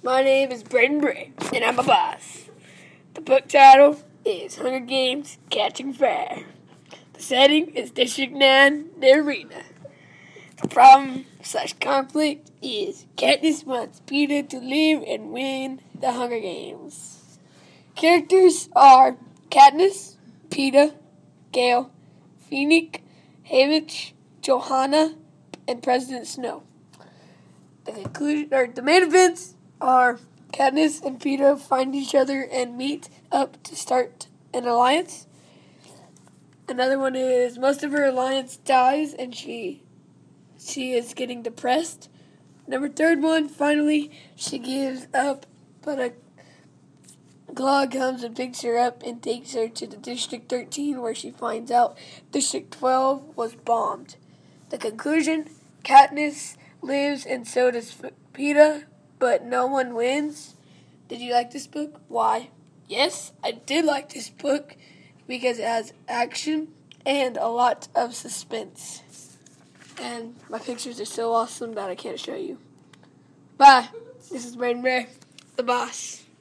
My name is Braden Bray, and I'm a boss. The book title is Hunger Games: Catching Fire. The setting is District 9, the arena. The problem/conflict is Katniss wants Peeta to live and win the Hunger Games. Characters are Katniss, Peeta, Gale, Finnick, Haymitch, Johanna, and President Snow. The main events are Katniss and Peeta find each other and meet up to start an alliance. Another one is most of her alliance dies and she is getting depressed. Third one, finally, she gives up, but a Glog comes and picks her up and takes her to the District 13 where she finds out District 12 was bombed. The conclusion, Katniss lives and so does Peeta, but no one wins. Did you like this book? Why? Yes, I did like this book because it has action and a lot of suspense. And my pictures are so awesome that I can't show you. Bye. This is Braden Bray, the boss.